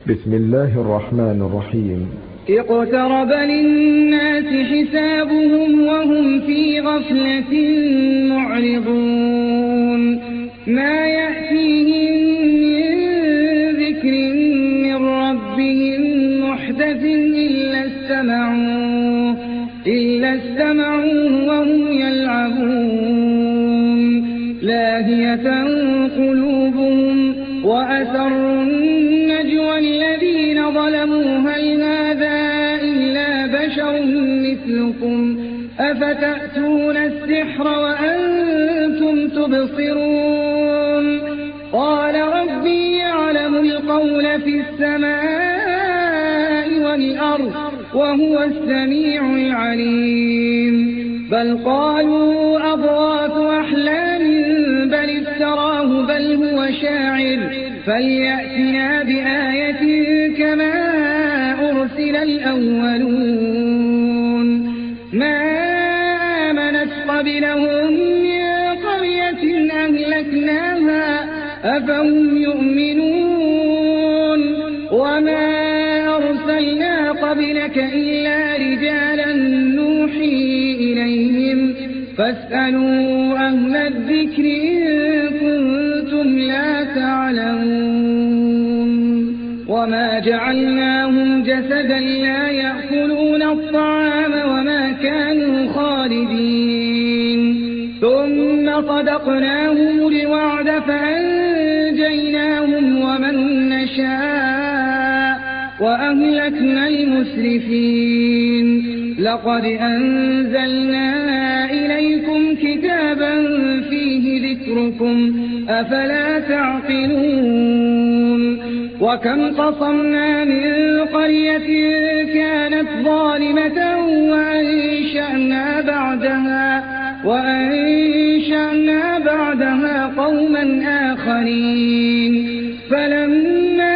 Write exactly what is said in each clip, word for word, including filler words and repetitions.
بسم الله الرحمن الرحيم. اقترب للناس حسابهم وهم في غفلة معرضون ما يأتيهم من ذكر من ربهم محدث إلا استمعوه إلا استمعوه وهم يلعبون لاهية قلوبهم وأسروا النجوى الذين ظلموا هل هذا إلا بشر مثلكم أفتأتون السحر وأنتم تبصرون قال ربي يعلم القول في السماء والأرض وهو السميع العليم بل قالوا أضغاث أحلام بل افتراه بل هو شاعر فليأتنا بآية كما أرسل الأولون ما آمنت قبلهم من قرية أهلكناها أفهم يؤمنون وما أرسلنا قبلك إلا رجالا نوحي إليهم فاسألوا أهل الذكر إن كنتم لا تعلمون وما جعلناهم جسدا لا يأكلون الطعام وما كانوا خالدين ثم صدقناهم الوعد فأنجيناهم ومن نشاء وأهلكنا المسرفين لقد أنزلنا إليكم كتابا فيه ذكركم أفلا تعقلون وكم قصمنا من قرية كانت ظالمة وأنشأنا بعدها وأنشأنا بعدها قوما آخرين فلما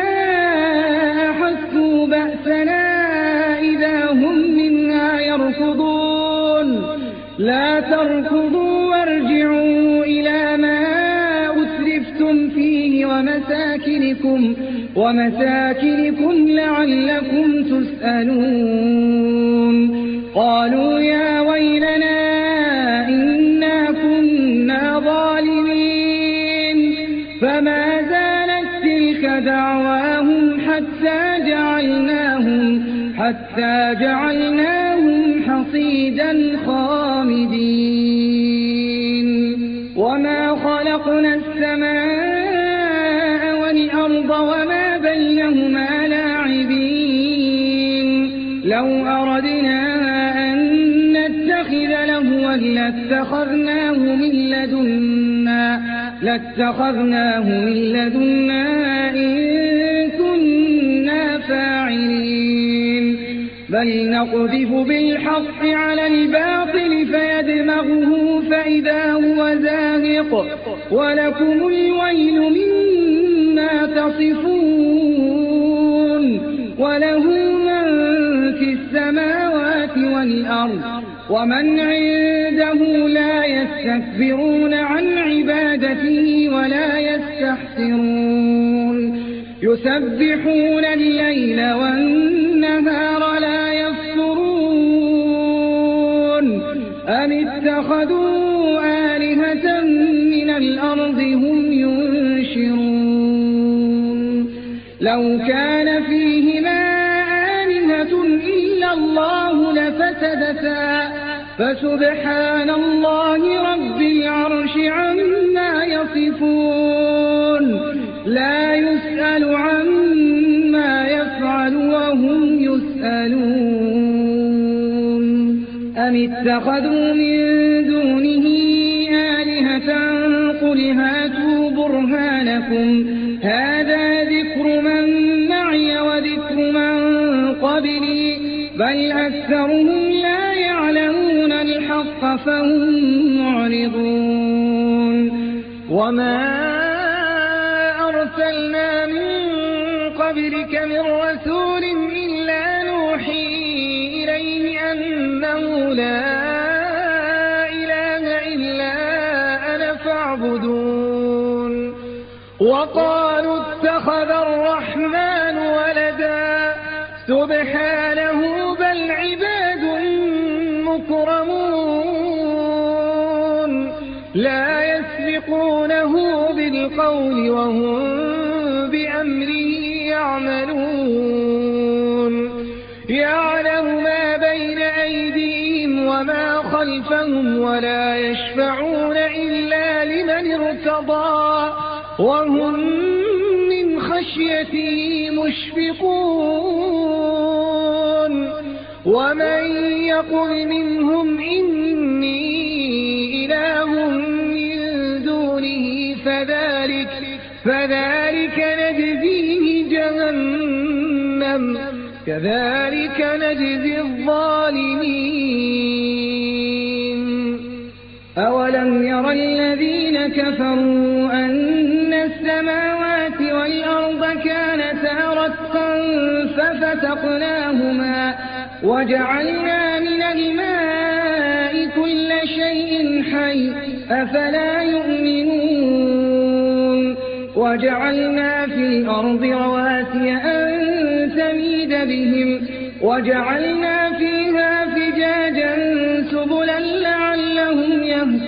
أحسوا بأسنا إذا هم منها يركضون لا تركضوا وارجعوا إلى ما أسرفتم فيه ومساكنكم ومساكنكم لعلكم تسألون قالوا يا ويلنا إنا كنا ظالمين فما زالت تلك دعواهم حتى جعلناهم حتى جعلناهم حصيدا خامدين وما خلقنا السماء والأرض وما بينهما لاعبين لو أردنا أن نتخذ لهوا لاتخذناه من لدنا لاتخذناه من لدنا إن كنا فاعلين بل نقذف بالحق على الباطل فيدمغه فإذا هو زاهق ولكم الويل مما تصفون وله من في السماوات والأرض ومن عنده لا يستكبرون عن عبادته ولا يستحسرون يسبحون الليل والنهار لا يفترون أم اتخذوا آلهة من الأرض هم ينشرون لو كان فيهما آلهة إلا الله لفسدتا فسبحان الله رب العرش عما يصفون لا يسأل عما يفعل وهم يسألون أم اتخذوا من دونه آلهة قل هاتوا برهانكم هذا ذكر من معي وذكر من قبلي بل أكثرهم لا يعلمون الحق فهم معرضون وما أرسلنا من قبلك من رسول إلا نوحي إليه أنه لا إله إلا أنا فاعبدون وقالوا اتخذ الرحمن ولدا سبحانه بل عباد مكرمون لا يسبقونه بالقول وهم بأمره يعملون يعلم ما بين أيديهم وما خلفهم ولا يشفعون إلا لمن ارتضى وهم من خشيته مشفقون ومن يقل منهم إني إله من دونه فذلك, فذلك نجزيه جهنم كذلك نجزي الظالمين أولم ير الذين كفروا أن السماوات والأرض كانتا رتقا ففتقناهما وجعلنا من الماء كل شيء حي أفلا يؤمنون وجعلنا في الأرض رواسي أن تميد بهم وجعلنا فيها فجاجا سبلا لعلهم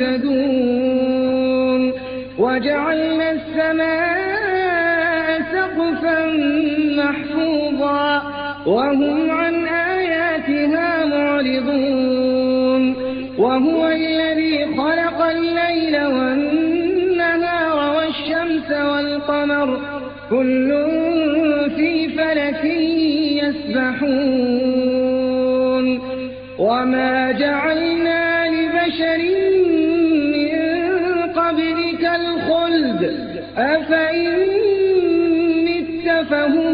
يهتدون وجعلنا السماء سقفا محفوظا وهم عن آياتها معرضون وهو الذي خلق الليل والنهار والشمس والقمر كل في فلك يسبحون وما جعلنا لبشر من قبلك الخلد أفإن مت فهم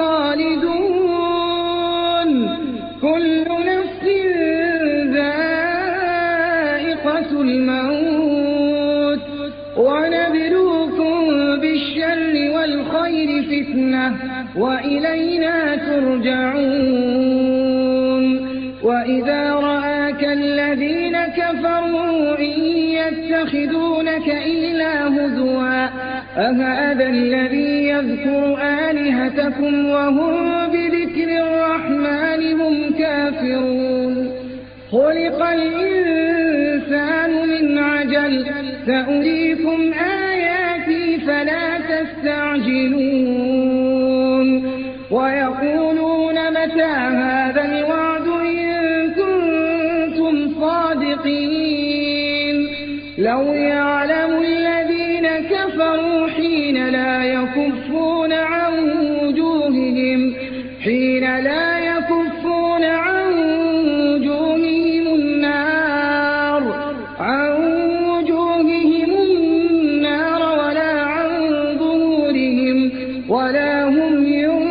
الخالدون كل نفس ذائقة الموت ونبلوكم بالشر والخير فتنة وإلينا ترجعون وإذا رآك الذين كفروا إن يتخذونك إلا هزوا أهذا الذي يذكر آلهتكم وهم بذكر الرحمن هم كافرون خلق الإنسان من عجل سأريكم آياتي فلا تستعجلون ويقولون متى هذا الوعد إن كنتم صادقين لو يعلم الذين كفروا حين لا يكفون عن وجوههم حين لا يكفون عن وجوههم النار عن وجوههم النار ولا عن ظهورهم ولا هم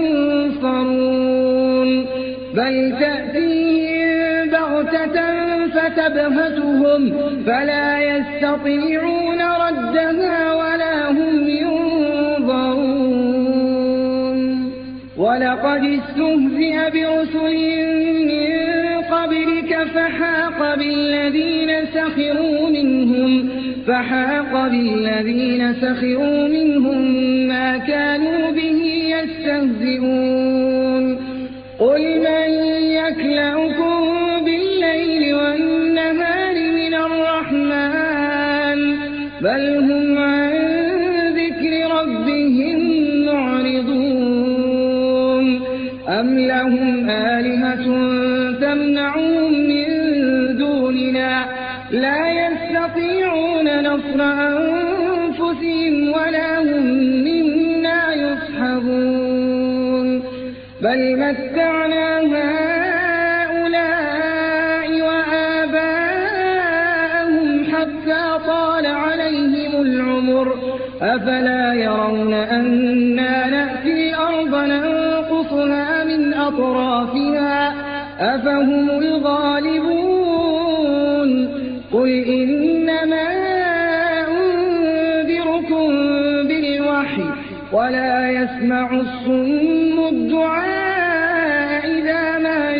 ينصرون بل تأتيهم بغتة فتبهتهم فلا يستطيعون ردها ولا هم ينظرون ولقد استهزئ برسل من قبلك فحاق بالذين سخروا منهم فحاق بالذين سخروا منهم ما كانوا به يستهزئون قل من يكلؤكم بالليل والنهار من الرحمن بل هم عن ذكر ربهم معرضون أم لهم آلهة تمنعهم من دوننا لا يستطيعون نصر أنفسهم ولا هم منا يصحبون بل متعنا هؤلاء وآباءهم حتى طال عليهم العمر أفلا يرون أنا نأتي الأرض ننقصها من أطرافها أفهم الغالبون قل إنما أنذركم بالوحي ولا يسمع الصم الدعاء إذا ما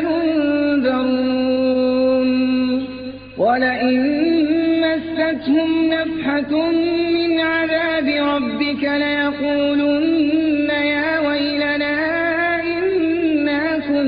ينذرون ولئن مستهم نفحة من عذاب ربك ليقولن يا ويلنا إنا كنا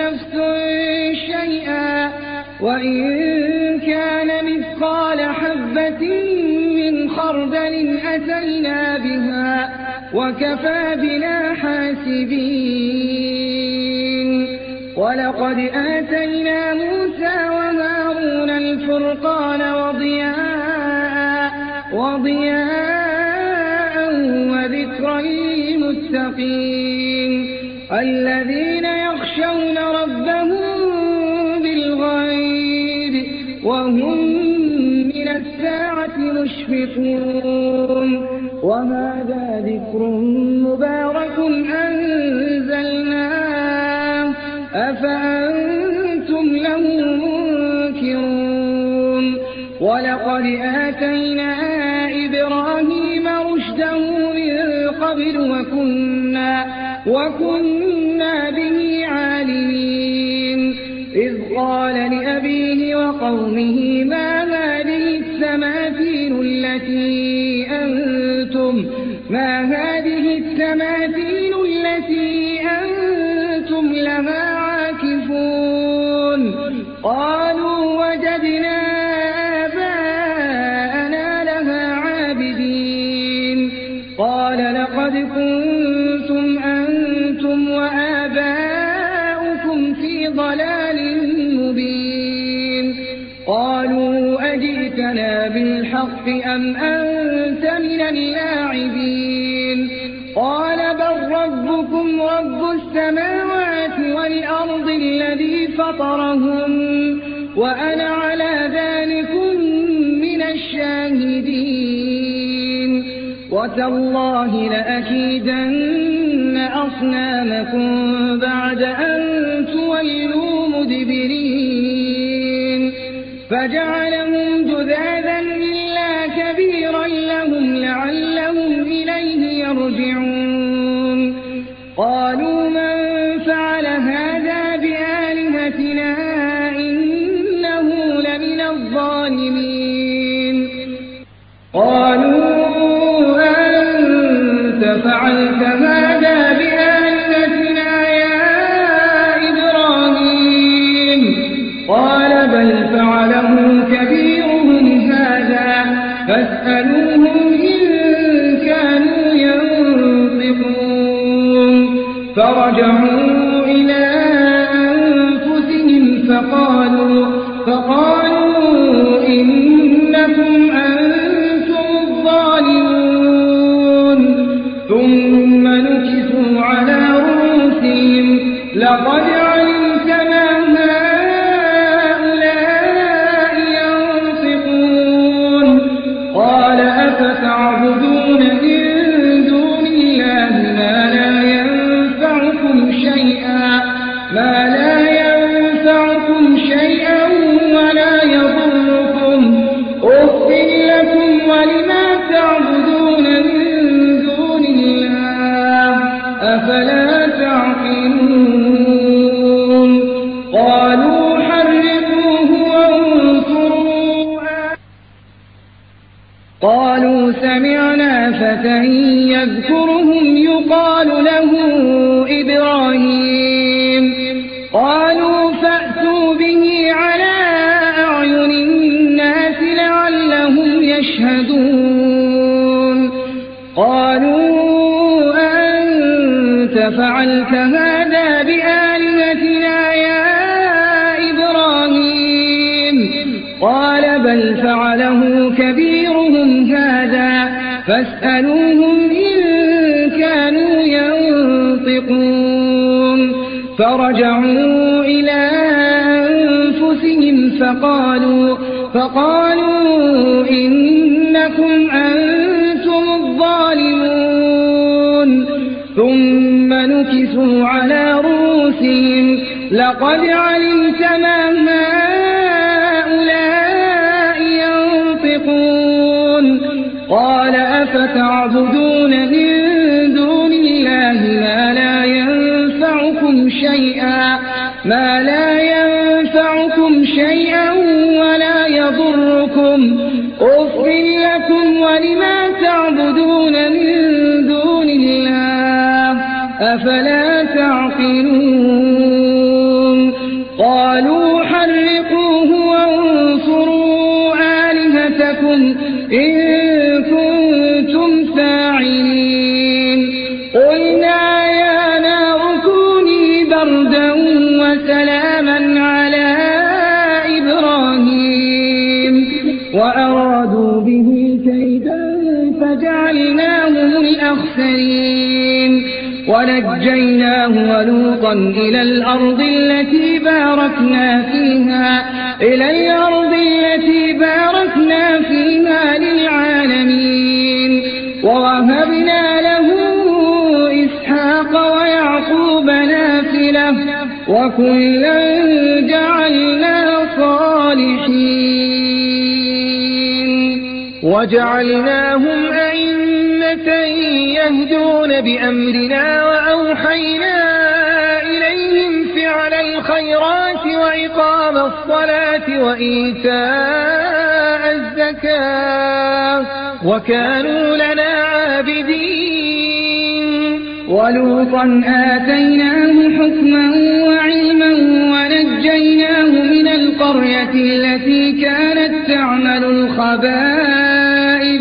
نفس شيئا وإن كان مثقال حبة من خردل أتينا بها وكفى بنا حاسبين ولقد آتينا موسى وهارون الفرقان وضياء, وضياء وذكرا للمتقين الذين يخشون ربهم بالغيب وهم من الساعة مشفقون وهذا ذكر مبارك أنزلناه أفأنتم له منكرون ولقد آتينا إبراهيم رشده من قبل وكنا, وكنا به عالمين إذ قال لأبيه وقومه ما هذه التماثيل التي أنتم ما هذه التماثيل التي أنتم لها عاكفون قالوا وجدنا آباءنا لها عابدين قال لقد كنتم أنتم وآباؤكم في ضلال مبين قالوا أجئتنا بالحق أم أنت من اللاعبين قال بل ربكم رب السماوات والأرض الذي فطرهم وأنا على ذلكم من الشاهدين وتالله لأكيدن أصنامكم بعد أن تولوا مدبرين فجعلهم جذاذا إلا كبيرا لهم لعلهم إليه يرجعون قالوا من فعل هذا بآلهتنا إنه لمن الظالمين قالوا أنت فعلت هذا بآلهتنا يا إبراهيم قال بل فعله كبيرهم هذا فاسألوهم إن كانوا ينطقون فرجعوا إلى أنفسهم فقالوا, فقالوا إنكم أنتم الظالمون ثم نكسوا على رؤوسهم لقد علمت ما هؤلاء ينطقون قال أفتعبدون من دون الله ما لا ينفعكم شيئا ما لا ينفعكم شيئا ولا يضركم أف لكم ولما تعبدون من دون الله أفلا تعقلون قالوا حرقوه وانصروا قالوا سمعنا فتى يذكرهم يقال له إبراهيم قالوا فأتوا به على أعين الناس لعلهم يشهدون قالوا أنت فعلت هذا بآلهتنا يا إبراهيم قال بل فعله كبيرهم هذا فاسألوهم إن كانوا ينطقون فرجعوا إلى أنفسهم فقالوا, فقالوا إنكم أنتم الظالمون ثم نكسوا على رؤوسهم لقد علمت ما هؤلاء ينطقون قال أفتعبدون من دون الله ما لا ينفعكم شيئا ما لا ينفعكم شيئا ولا يضركم أف لكم ولما تعبدون من دون الله أفلا تعقلون لكم إن كنتم فاعلين قلنا يا نار كوني بردا وسلاما على إبراهيم وأرادوا به كيدا فجعلناهم الأخسرين ونجيناه ولوطا إلى الأرض التي باركنا فيها إلى الأرض التي باركنا فيها للعالمين ووهبنا له إسحاق ويعقوب نافلة وكلا جعلنا صالحين وجعلناهم أئمة يهدون بأمرنا وأوحينا إليهم فعل الخيرات وإقام الصلاة وإيتاء الزكاة وكانوا لنا عابدين ولوطا آتيناه حكما وعلما ونجيناه من القرية التي كانت تعمل الخبائث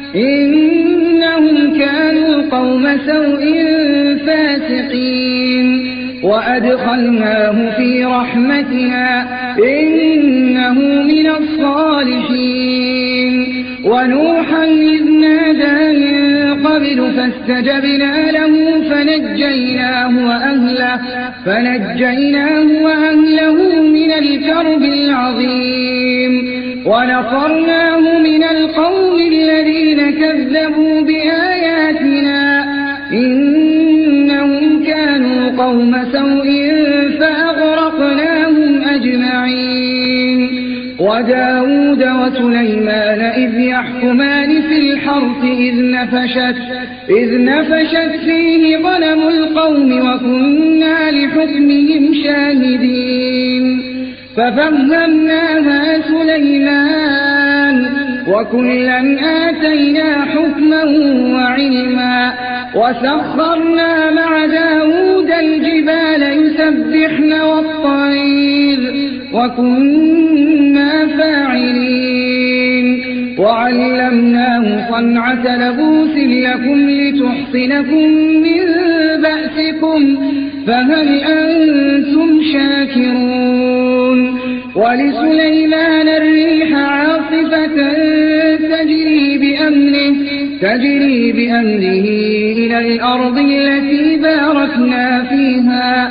إنهم كانوا قوم سوء فاسقين وأدخلناه في رحمتنا إنه من الصالحين ونوحا إذ نادى من قبل فاستجبنا له فنجيناه وأهله, فنجيناه وأهله من الكرب العظيم ونصرناه من القوم الذين كذبوا بآياتنا إنهم كانوا قوم سوء فأغرقناهم أجمعين وداود وسليمان إذ يحكمان في الحرث إذ نفشت, إذ نفشت فيه غنم القوم وكنا لحكمهم شاهدين ففهمناها سليمان وكلا آتينا حكما وعلما وسخرنا مع داود الجبال يسبحن والطير وكنا فاعلين وعلمناه صنعة لبوس لكم لتحصنكم من بأسكم فهل أنتم شاكرون ولسليمان الريح عاصفة تجري بأمره, تجري بأمره إلى الأرض التي باركنا فيها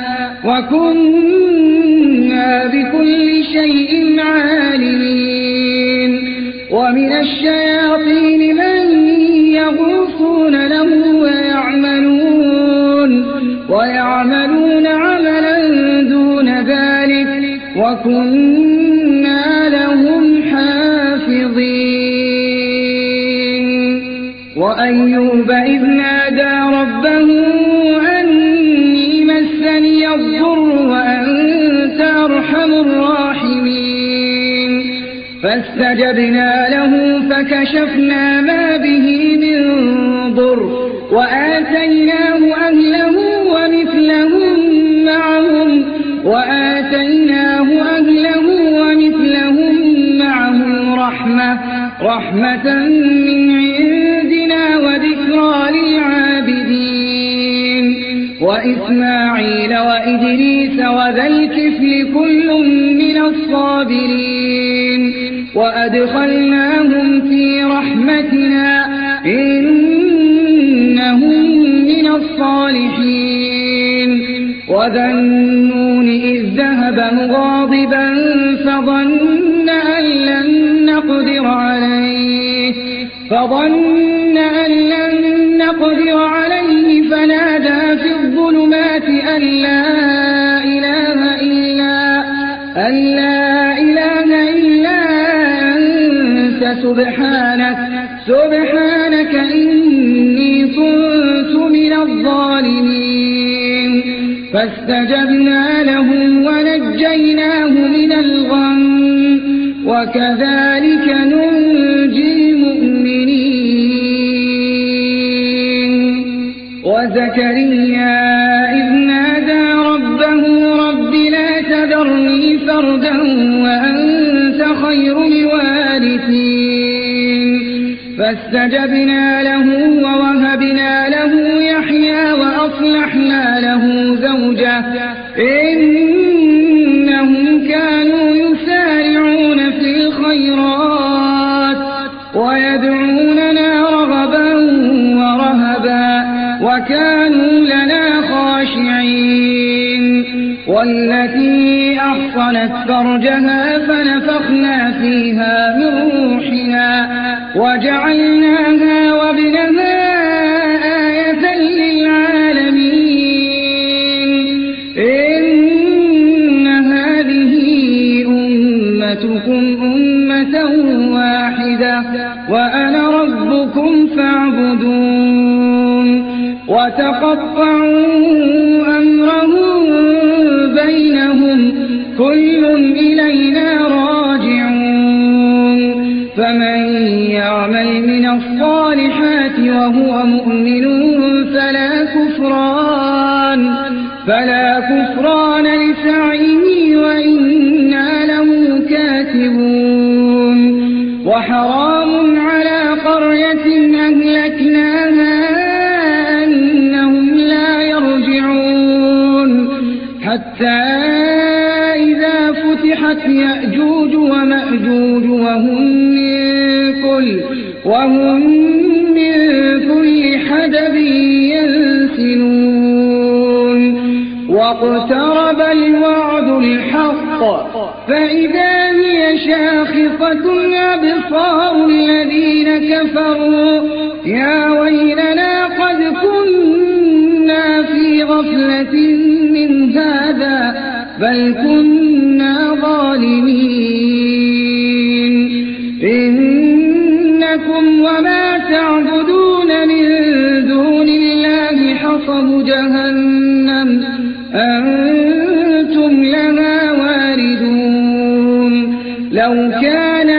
وكنا بكل شيء عالمين ومن الشياطين من يغوصون له ويعملون, ويعملون عملا دون ذلك وكنا لهم حافظين وأيوب إذ نادى ربه أني مسني الضر وأنت أرحم الراحمين فاستجبنا له فكشفنا ما به من ضر وآتيناه أهله ومثلهم معهم وآتيناه أهله ومثلهم معهم رحمة, رحمة من عندنا وذكرى للعابدين وإسماعيل وإدريس وذا الكفل كل من الصابرين وأدخلناهم في رحمتنا إنهم من الصالحين وذا النون إذ ذهب مغاضبا فظن أن لن نقدر عليه فظن أن لن نقدر عليه فنادى في الظلمات أن لا إله إلا أن لا إله إلا أنت سبحانك سبحانك إني كنت من الظالمين فاستجبنا له ونجيناه من الغم وكذلك ننجي المؤمنين وزكريا إذ نادى ربه رب لا تذرني فردا وأنت خير الوارثين فاستجبنا له ووهبنا له يحيى وأصلحنا له زوجه إنهم كانوا يسارعون في الخيرات ويدعوننا رغبا ورهبا وكانوا لنا خاشعين والتي أحصنت فرجها فنفخنا فيها من روحنا وجعلناها وابنها آية للعالمين إن هذه أمتكم أمة واحدة وأنا ربكم فاعبدون وتقطعوا أمرهم بينهم كل إلينا راجعون فمن يعمل من الصالحات وهو مؤمن فلا كفران فلا كفران لسعيه وإنا له كاتبون وحرام على قرية أهلكناها أنهم لا يرجعون حتى إذا فتحت يأجوج ومأجوج وهم من كل وهم من كل حدب ينسلون واقترب الوعد الحق فإذا هي شاخصة أبصار الذين كفروا يا ويلنا قد كنا في غفلة من هذا بل كنا ظالمين إنكم وما تعبدون من دون الله حصب جهنم أنتم لها واردون لو كان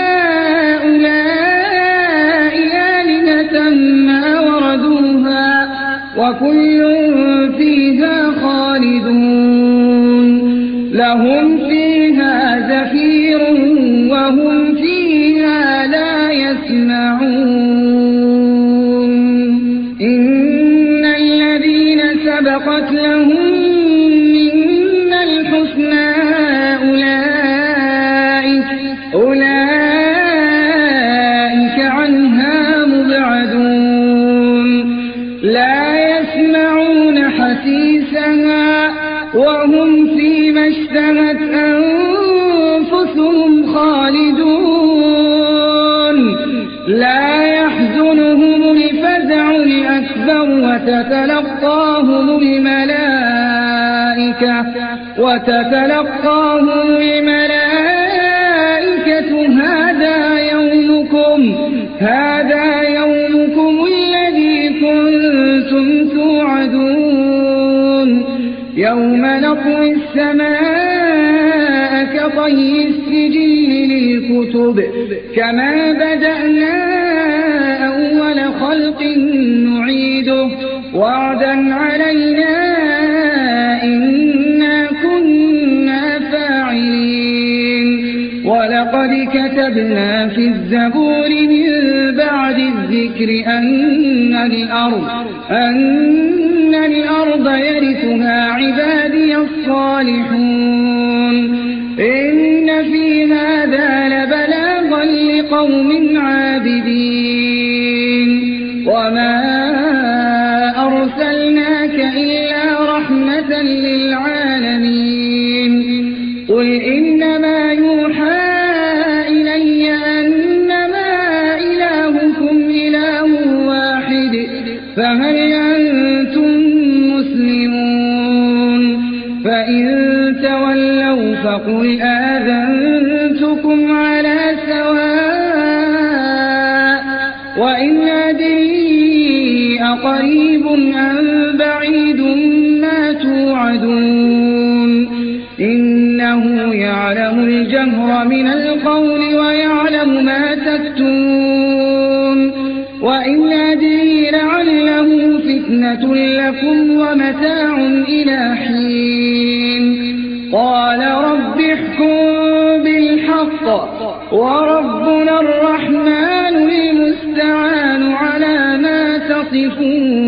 هؤلاء آلهة ما وردوها وكل فيها خالدون لهم فيها زفير وهم فيها لا يسمعون إن الذين سبقت لهم منا الحسنى أولئك أولئك عنها مبعدون لا يسمعون حسيسها وهم فيما اشتهت أنفسهم خالدون لا يحزنهم الفزع الأكبر وتتلقاهم الملائكة وتتلقاهم الملائكة هذا يومكم هذا يومكم الذي كنتم توعدون يوم نطوي السماء كطي السجل للكتب كما بدأنا أول خلق نعيده وعدا علينا إنا كنا فاعلين ولقد كتبنا في الزبور من بعد الذكر أن الأرض أن الأرض يرثها عبادي الصالحون إن في هذا لبلاغا لقوم عابدين وما أرسلناك إلا رحمة للعالمين قل إنما يوحى إلي أنما إلهكم إله واحد فهل أنتم مسلمون فإن تولوا فقل آذنتكم على سواء وإن أدري أقريب أم بعيد ما توعدون إنه يعلم الجهر من القول ويعلم ما تكتمون وإن أدري لعله فتنة لكم ومتاع إلى حين قال رب احكم بالحق وربنا الرحمن المستعان تصفون